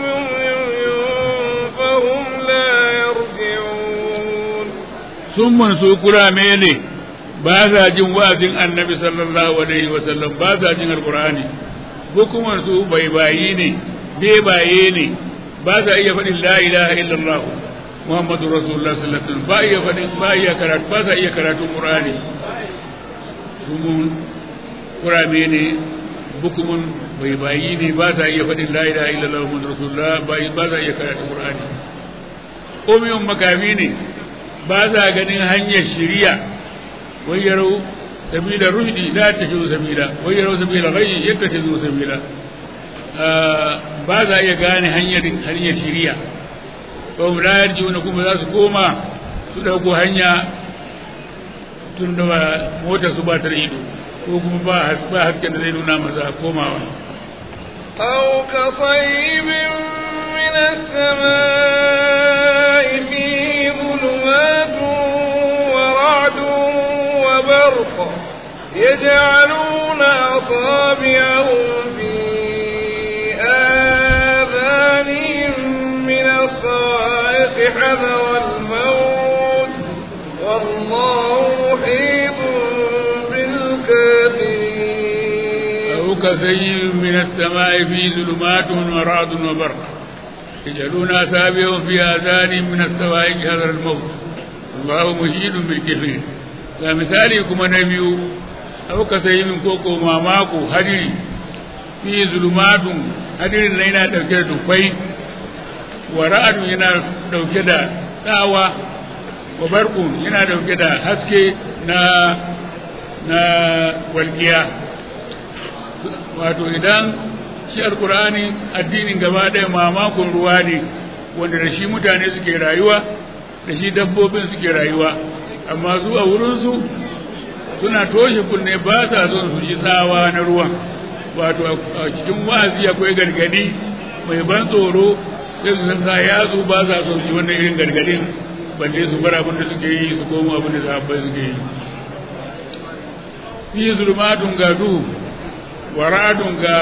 فهم لا يرجعون ثم su kurame ne ba sa jin wa'azin annabi sallallahu alaihi wasallam ba sa jin alqur'ani hukumar su bai bayi ne be baye ne ba sa iya faɗin la ilaha illallah muhammadu rasulullah sallallahu alaihi wasallam ba iya faɗin ba iya karatu ba sa iya karatun qur'ani su mun kurame ne bukumun bai bayi ne ba sa iya faɗin la ilaha illallah muhammadu rasulullah ba sa iya karatun qur'ani umiyun makami ne ba sa ganin hanyar shiriya wayyaro sabila rushdi la tashu sabila wayyaro sabila ghayyi yattakhidhu sabila ba za iya gane hanyar hanyar shiriya ko la yarjuna kuma za su koma su dauko hanya tun da motar su ba ta da ido ko kuma ba ba hasken da zai nuna masa komawa أو كصيب من السماء فيه ظلمات ورعد وبرق يجعلون أصابعهم في آذانهم من الصواعق حذر الموت والله محيط بالكافرين أو كصيب من السماء فيه ظلمات ورعد وبرق يجعلون أصابعهم في آذانهم من الصواعق حذر الموت والله محيط بالكافرين ga misali kuma na biyu auka sai min koko mamako hadiri fi zulumatun hadirin nan yana dauke da dufai wa ra'adun yana dauke da tsawa wa barqun yana dauke da haske na na walqiya wato idan shi alqur'ani addinin gaba ɗaya mamakon ruwa ne wanda da shi mutane suke rayuwa da shi dabbobin suke rayuwa amma su a wurinsu suna toshe kunne ba sa son su ji tsawa na ruwan wato a cikin wa'azi akwai gargadi mai ban tsoro sai su san sa yatsu ba sa son su ji wannan irin gargadin balle su bar abin da suke yi su koma abin da sahabbai suke yi fi zulmatun ga duhu wa ra'adun ga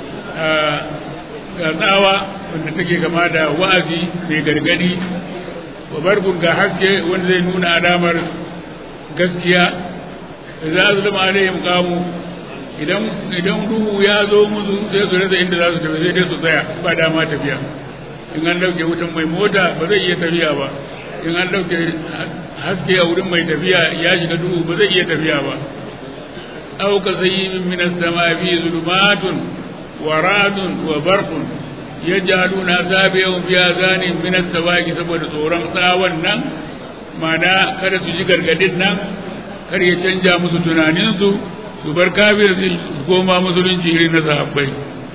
ga tsawa wanda take kama da wa'azi mai gargadi wa barkun ga haske wanda zai nuna alamar gaskiya za su zama alaihim kamu idan idan duhu ya zo musu sai su rasa inda za su tafi sai dai su tsaya ba dama tafiya in an dauke wutan mai mota ba zai iya tafiya ba in an dauke haske a wurin mai tafiya ya shiga duhu ba zai iya tafiya ba aw ka zayyibin min as-sama'i fi zulumatun wa ra'dun wa barqun yaj'aluna zabiyahum fi azanin min as-sawaqi saboda tsoron tsawon nan mana kada su ji gargadin nan kar ya canja musu tunanin su su bar kafir su koma musulunci irin na sahabbai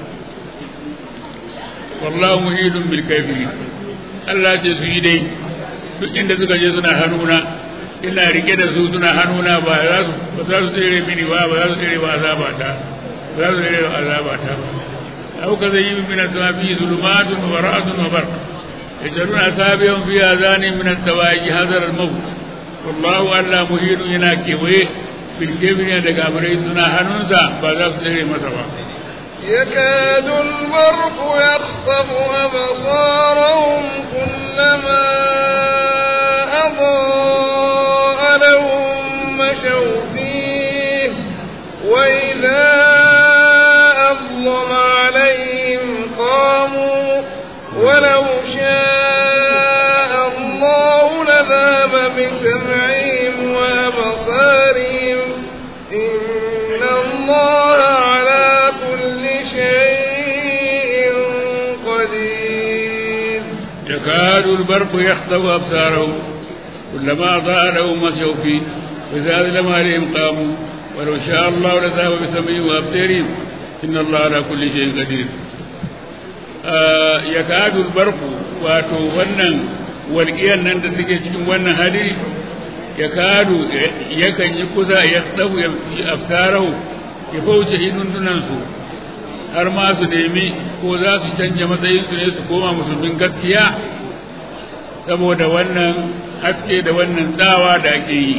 wallahu muhidun bil kafirin Allah ce su yi dai duk inda suka je suna hannuna ina rike da su suna hannuna ba za su ba za su tsere mini ba ba za su tsere ba azabata ba za su tsere ba azabata ba أو كذيب من السماء فيه ظلمات ورعد وبرق يجعلون أصابعهم في آذانهم من السوائق حذر الموت والله ألا مهين يناكي بالكبر دقابري سنا حنونسا بعد أفسر مسوا يكاد البرق يخطف أبصارهم كلما أضاء لهم مشوا فيه وإذا أظلم عليهم قاموا ولو شاء الله لذهب بسمعهم وأبصارهم إن الله على كل شيء قدير يكاد البرق يخطف أبصارهم كلما أضاء لهم مشوا فيه وإذا أظلم عليهم قاموا ولو شاء الله لذهب بسمعهم وأبصارهم إن الله على كل شيء قدير ya kadul barku wato wannan walƙiyar nan da take cikin wannan hadiri ya kadu yakan yi kusa ya tsabu ya afsarau ya fauce idundunansu har ma su nemi ko za su canja matsayinsu ne su koma musulmin gaskiya saboda wannan haske da wannan tsawa da ake yi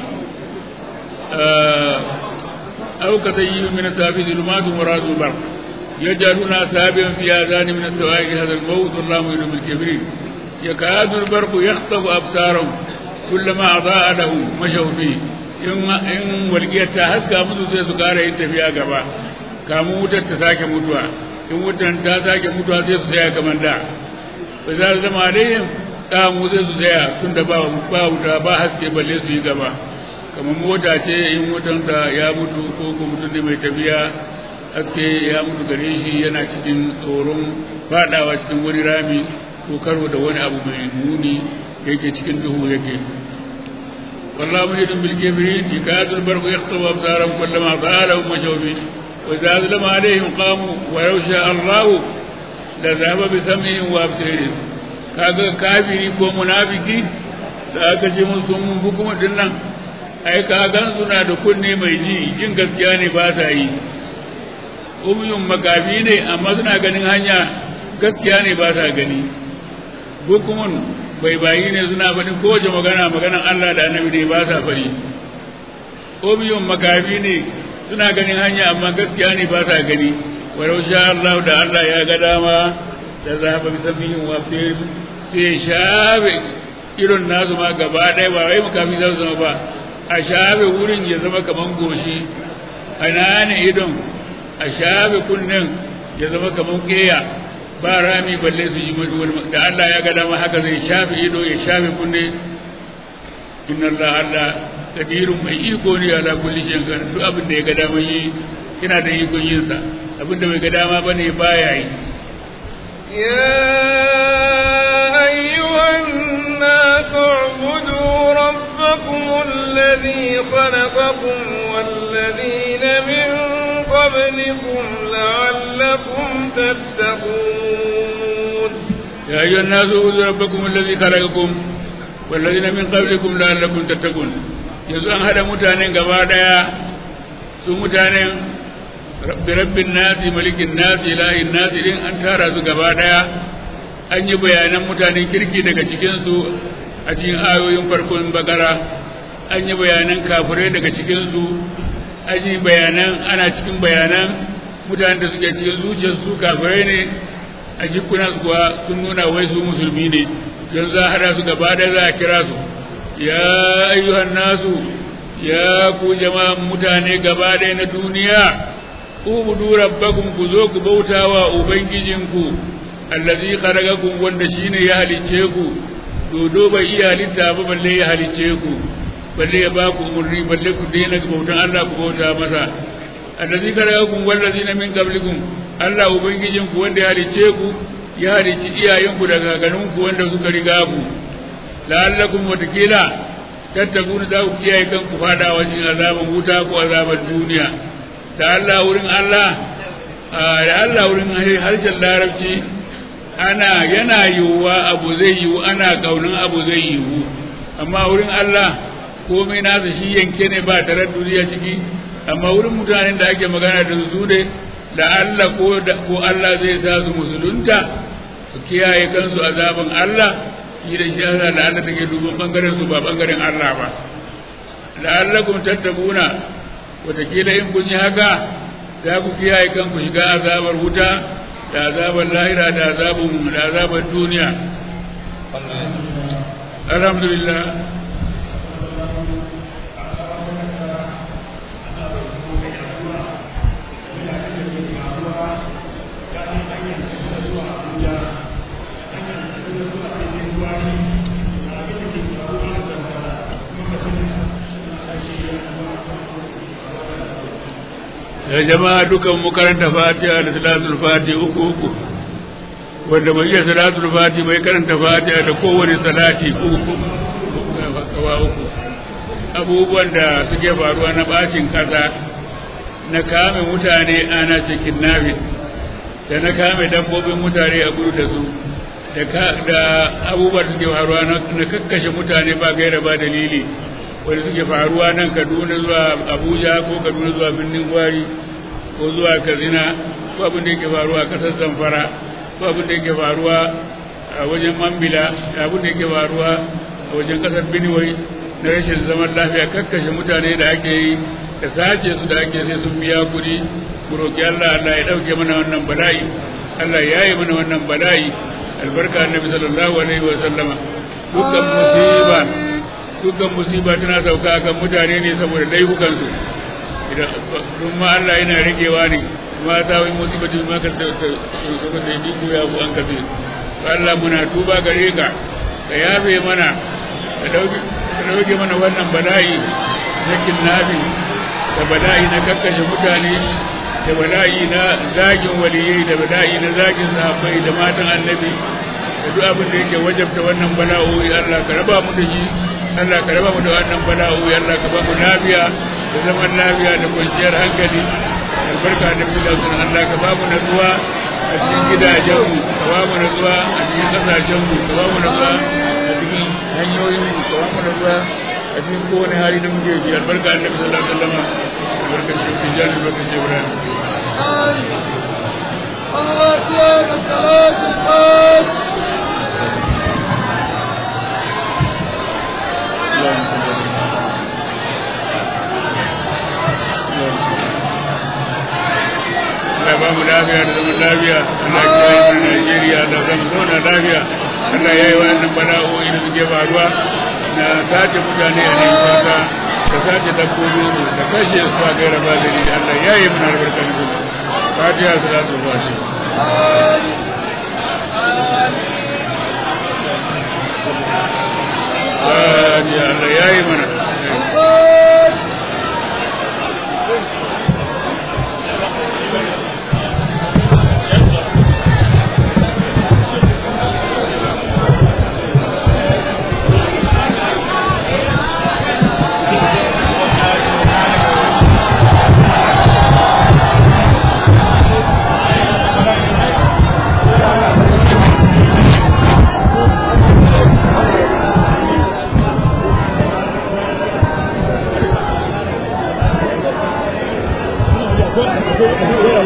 auka zai yi min safi zulmatu muradu bar yajaluna sabiyan fi azani min sawa'i hadha al-mawt Allahu yudu bil kibrin yakadu al-barqu yakhtafu absarahum kullama adaa lahum mashaw fi in walqiyar ta haska musu sai su kara yin tafiya gaba kamun wutar ta sake mutuwa in wutar ta sake mutuwa sai su tsaya kamar da ba za su zama alayhim kamu sai su tsaya tun da ba wuta ba haske balle su yi gaba kamar mota ce in wutar ta ya mutu ko ko mutum ne mai tafiya haske ya mutu gare shi yana cikin tsoron fadawa cikin wani rami ko karo da wani abu mai muni yake cikin duhu yake والله محيط بالكافرين يكاد البرق يخطف أبصارهم كلما فعلهم مشوا به وإذا أظلم عليهم قاموا ولو شاء الله لذهب بسمعهم وأبصارهم kaga kafiri ko munafiki da aka ce mun sun mun hukuma dinnan ai kagan suna da kunne mai ji jin gaskiya ne ba ta yi umyun makafi ne amma suna ganin hanya gaskiya ne ba ta gani hukumun bai bayi ne suna faɗin kowace magana maganan Allah da annabi ne ba sa fari umyun makafi ne suna ganin hanya amma gaskiya ne ba sa gani walau sha Allah da Allah ya ga dama da zaba bisabihin wa fir sai shabe irin nasu ma gaba ɗaya ba wai makafi za su zama ba a shabe wurin ya zama kaman goshi ana ne idon a shabe kunnen ya zama kaman keya ba rami balle su yi da Allah ya ga dama haka zai shafe ido ya shafe kunne inna Allah Allah kadirun mai iko ne ala kulli shay'in kan duk abin da ya ga dama yi ina da iko yin sa abin da bai ga dama bane baya yi ya ayyuhan nas ubudu rabbakum alladhi khalaqakum walladhina min qablikum la'allakum tattaqun يا أيها الناس اعبدوا ربكم الذي خلقكم والذين من قبلكم لعلكم تتقون yanzu an hada mutanen gaba daya su mutanen rabbin nasi malikin nasi ilahin nasi din an tara su gaba daya an yi bayanan mutanen kirki daga cikin su a cikin ayoyin farkon bakara an yi bayanan kafirai daga cikin su an yi bayanan ana cikin bayanan mutanen da suke cikin zuciyar su kafirai ne a jikunan su kuwa sun nuna wai su musulmi ne yanzu za a hada su gaba da za a kira su ya ayyuhan nasu ya ku jama'an mutane gaba ɗaya na duniya ubudu rabbakum ku zo ku bautawa ubangijinku allazi kharaqakum wanda shine ya halice ku dodo bai iya halitta ba balle ya halice ku balle ya ba ku umurni balle ku daina bautan Allah ku bauta masa allazi kharaqakum wallazina min qablikum Allah ubangijinku wanda ya halice ku ya halici iyayenku da kakaninku wanda suka riga ku la'allakum watakila tattakuna za ku kiyaye kanku fada wajen azaban wuta ko azaban duniya da Allah wurin Allah da Allah wurin harshen larabci ana yana yiwuwa abu zai yiwu ana kaunin abu zai yiwu amma wurin Allah komai nasa shi yanke ne ba tare duniya ciki amma wurin mutanen da ake magana da su ne da Allah ko ko Allah zai sa su musulunta su kiyaye kansu azaban Allah shi da shi Allah da Allah take duban bangaren su ba bangaren Allah ba la'allakum tattabuna watakila in kun yi haka za ku kiyaye kanku shiga azabar wuta da azabar lahira da azabun da azabar duniya alhamdulillah ya jama'a dukan mu karanta fatiha da salatul fatiha uku uku wanda bai yi salatul fatiha bai karanta fatiha da kowane salati uku uku abubuwan da suke faruwa na bacin kasa na kame mutane ana cikin nafi da na kame dabbobin mutane a gudu da su da abubuwan da suke faruwa na kakkashe mutane ba gaira ba dalili wanda suke faruwa nan Kaduna zuwa Abuja ko Kaduna zuwa Birnin Gwari ko zuwa Katsina ko abin da yake faruwa a ƙasar Zamfara ko abin da yake faruwa a wajen Mambila abin da yake faruwa a wajen ƙasar Benue na rashin zaman lafiya kakkashe mutane da ake yi da sace su da ake sai sun biya kuɗi mu roƙi Allah Allah ya ɗauke mana wannan bala'i Allah ya yi mana wannan bala'i albarka annabi sallallahu alaihi wa sallama dukkan musiba dukkan musiba tana sauka kan mutane ne saboda laifukan su idan kuma Allah yana rigewa ne ma ta wai musiba din ma ka ta ta ta yi ko ya bu an kafe Allah muna tuba gare ka ka yabe mana ka dauke ka dauke mana wannan bala'i na kinnabi da bala'i na kakkashe mutane da bala'i na zagin waliyai da bala'i na zagin sahabbai da matan annabi da duk abin da yake wajabta wannan bala'o'i Allah ka raba mu da shi Allah ka raba mu da wannan bala'o'i Allah ka ba mu lafiya da zaman lafiya da kwanciyar hankali albarka da bilazun Allah ka ba mu natsuwa a cikin gidajenmu ka ba mu natsuwa a cikin kasashenmu ka ba mu natsuwa a cikin hanyoyinmu ka ba mu natsuwa a cikin kowane hali da muke ji albarka annabi sallallahu alaihi wasallam albarka shi tijani albarka shi Ibrahim Allah ya salatu Allah ba mu lafiya da zaman lafiya Allah ya yi mana Najeriya da zama zauna lafiya Allah ya yi wannan bala'o'i da suke faruwa na sace mutane a nan farka da sace dabbobi da kashe su a gaira ba da Allah ya yi mana albarkar su fatiha salatu fashi Allah ya yi mana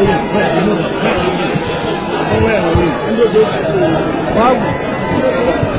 Vamos.